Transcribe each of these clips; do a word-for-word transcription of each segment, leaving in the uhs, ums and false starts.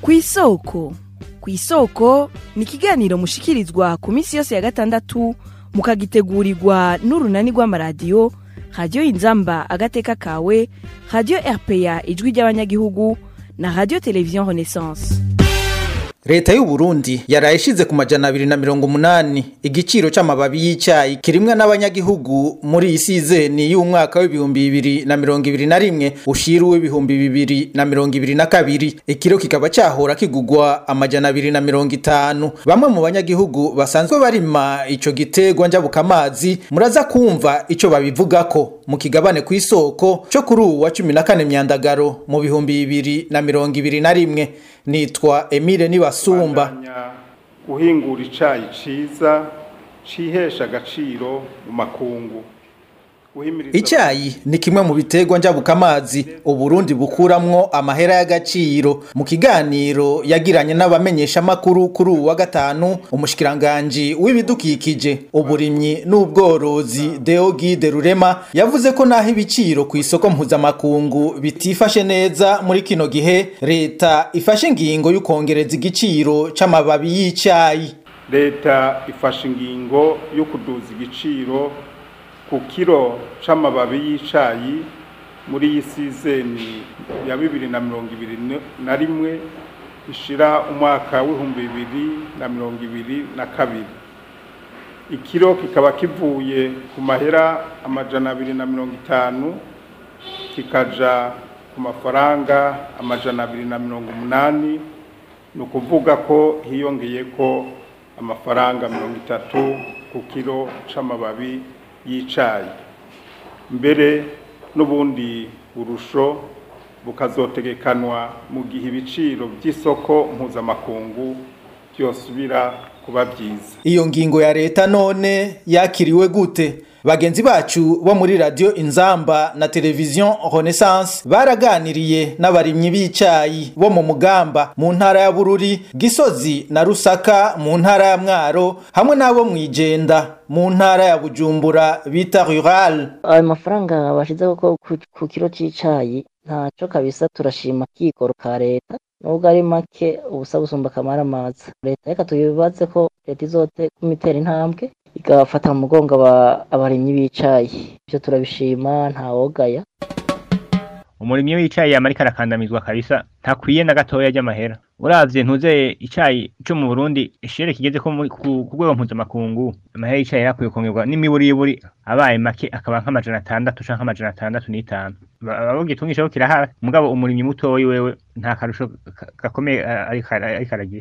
Kw'isoko. Kw'isoko ni ikiganiro mushikirizwa ku minsi yose ya gatandatu mukagitegurirwa n'urunani rw'amaradiyo Radio Inzamba agateka kawe, Radio R P A ijwi ry'abanyagihugu na Radio Television Renaissance. Leta y'u Burundi yarayishize ku majana abiri na mirongo umunani igiciro c'amababi y'icayi kirimwa n'abanyagihugu muri isizeni y'umwaka w'ibihumbi bibiri na mirongo ibiri na rimwe ushiru w'ibihumbi bibiri na mirongo ibiri na kabiri. Ikiro kikaba cahora kigugwa amajana abiri na mirongo itanu. Bamwe mu banyagihugu basanzwe barima ico gitegwa njabuka amazi muraza kumva ico babivugako mu kigabane kw'isoko co kuri uwa cumi na kane Myandagaro mu bihumbi bibiri na mirongo ibiri na rimwe. Nitwa Emile Nibasumba. Guhingura icayi ciza cihesha agaciro mu makungu. Icayi ni kimwe mu bitegwa njabuka amazi Uburundi bukuramwo amahera y'agaciro. Mu kiganiro yagiranye n'abamenyesha makuru kuri uwa gatanu, umushikiranganje w'ibidukikije uburimyi n'ubworozi Deogide Rurema yavuze ko naho ibiciro ku isoko mpuzamakungu bitifashe neza muri kino gihe, leta ifashe ingingo y'ukongereza igiciro c'amababi y'icayi. Leta ifashe ingingo yo kuduza igiciro ku kiro c'amababi y'icayi muri iyi sizeni ya bibiri na mirongo ibiri na rimwe ishira umwaka w'ibihumbi bibiri na mirongo ibiri na kabiri. Ikiro kikaba kivuye ku mahera amajana abiri na mirongo itanu kikaja ku mafaranga amajana abiri na mirongo umunani, ni ukuvuga ko hiyongeyeko amafaranga mirongo itatu ku kiro c'amababi y'icayi. Mbere n'ubundi burusho bukazotegekanwa mu gihe ibiciro by'isoko mpuzamakungu byosubira kuba byiza. Iyo ngingo ya leta none yakiriwe gute? Bagenzi bacu bo muri Radio Inzamba na Television Renaissance baraganiriye n'abarimyi b'icayi bo mu Mugamba mu ntara ya Bururi, Gisozi na Rusaka mu ntara ya Mwaro, hamwe nabo mwijenda mu ntara ya Bujumbura bita rural. Ayo mafaranga bashize ko ku kiro c'icayi ntaco kabisa, turashima kigoro ka leta nubwo ari make ubusa busumba kamara amazi. Leta reka tuyibaze ko leta izote kumitera intambwe igafata mu mugongo abarimyi b'icayi, byo turabishima nta wogaya. Umurimyi w'icayi yamarika arakandamizwa kabisa, ntakwiye na gatoya ry'amahera. Uravye ntuze icayi cyo mu Burundi ishere kigeze ko ku rwego mpuzamakungu, amahera y'icayi yakwiye kongerwa n'imiburi y'iburi abaye make akaba nk'amajana atandatu canke amajana atandatu n'itanu. Babogitungisha ko kirahara, mugabo umurimyi mutoyi wewe nta karusho gakomeye ariko aragira.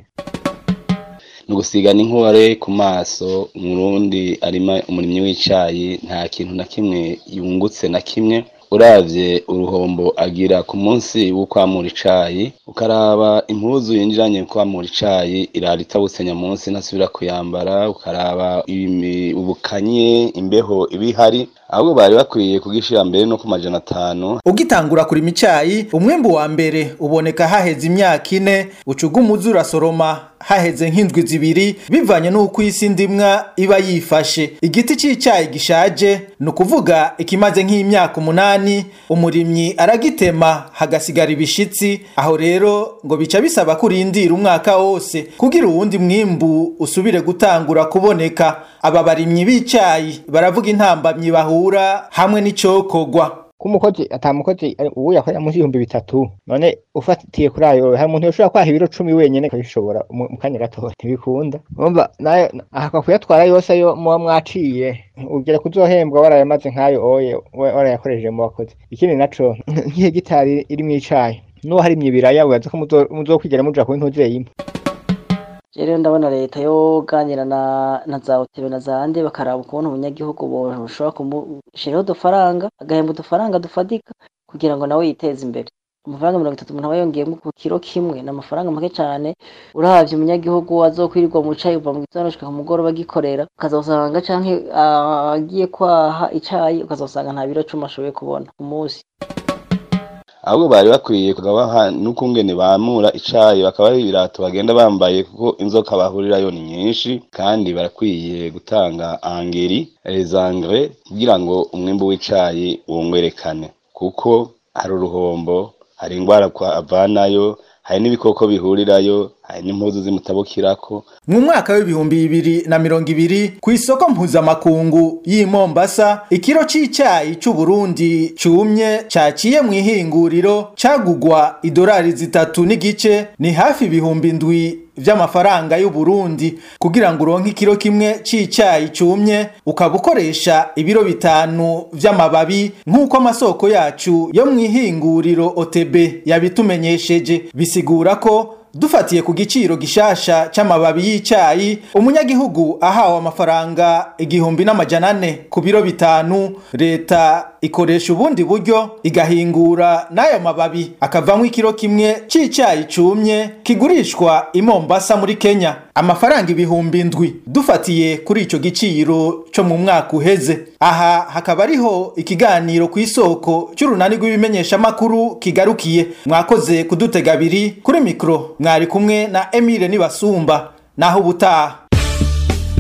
Nugusigana inkware ku maso. Umurundi arima umurimyi w'icayi nta kintu na kimwe yungutse na kimwe. Uravye uruhombo agira ku munsi w'ukwamura icayi, ukaraba impuzu yinjiranye kwamura icayi irara itabusenya munsi nasubira kuyambara, ukaraba ubukanye imbeho ibihari, ahubwo bari bakwiye kugishira mbere no ku majana atanu. Ugitangura kurima icayi, umwembu wa mbere uboneka haheze imyaka ine, ucuga umuzi urasoroma haheze nk'indwi zibiri, bivanye n'uko isi ndimwa iba yifashe. Igiti c'icayi gishaje ni ukuvuga ikimaze nk'imyaka umunani, umurimyi aragitema hagasigara ibishitsi. Aho rero ngo bica bisaba kurindira umwaka wose kugira uwundi mwimbu usubire gutangura kuboneka. Aba barimyi b'icayi baravuga intambamyi bahura hamwe n'icokogwa. Kumukozi atamukozi ubu yakorera mu ibihumbi bitatu, none ufatiye kuri ayo hari umuntu yoshobora kwaha ibiro cumi wenyene kabishobora mu kanya gato ntibikunda. Umva nayo ahaka kuyatwara yose yo muba mwaciye ugera kuzohembwa warayamaze nkayo oye warayakoresheje mu bakozi. Ikindi naco nk'ihe gitari iri mu icayi no hari imyibiraya uyaza ko muzokwigera muja ku ntuze yimwe. Rero ndabona leta yo ganira na na za hoteli na zande bakaraba ukuntu umunyagihugu boshobora kumushiraho udufaranga, agahemba udufaranga dufadika kugira ngo nawe yiteze imbere. Amafaranga mirongo itatu umuntu aba yongeyemo ku kiro kimwe n'amafaranga make cyane. Uravye umunyagihugu azokwirirwa mu cayi uva mu gitondo gushika ku mugoroba gikorera, ukazosanga canke agiye kwaha icayi ukazosanga nta biro cumi ashoboye kubona ku munsi. Ahubwo bari bakwiye kugabaha n'ukungene bamura icayi bakaba ari ibirato bagenda bambaye, kuko inzoka bahurirayo ni nyinshi, kandi barakwiye gutanga angeri les engrais kugira ngo umwimbu w'icayi wongerekane, kuko hari uruhombo, hari ingwara kwa avanayo, hari n'ibikoko bihurirayo, hari n'impuzu zimutabukirako. Mu mwaka w'ibihumbi bibiri na mirongo ibiri ku isoko mpuzamakungu y'i Mombasa, ikiro c'icayi c'u Burundi cumye caciye mu ihinguriro cagugwa idolari zitatu n'igice, ni hafi ibihumbi ndwi vy'amafaranga y'u Burundi. Kugira ngo uronke ikiro kimwe c'icayi cumye ukaba ukoresha ibiro bitanu vy'amababi nk'uko amasoko yacu yo mu ihinguriro O T B yabitumenyesheje. Bisigura ko dufatiye ku giciro gishasha c'amababi y'icayi, umunyagihugu ahawe amafaranga igihumbi n'amajana ane ku biro bitanu, leta ikoresha ubundi buryo igahingura n'ayo mababi akavamwo ikiro kimwe c'icayi cumye kigurishwa i Mombasa muri Kenya amafaranga ibihumbi ndwi, dufatiye kuri ico giciro co mu mwaka uheze. Aha hakaba ariho ikiganiro ku isoko c'urunani rw'ibimenyesha makuru kigarukiye. Mwakoze kudutega abiri, kuri mikro mwari kumwe na Emile Nibasumba, naho ubutaha.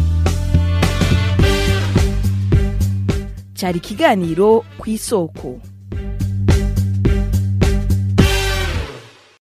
Cari ikiganiro ku isoko.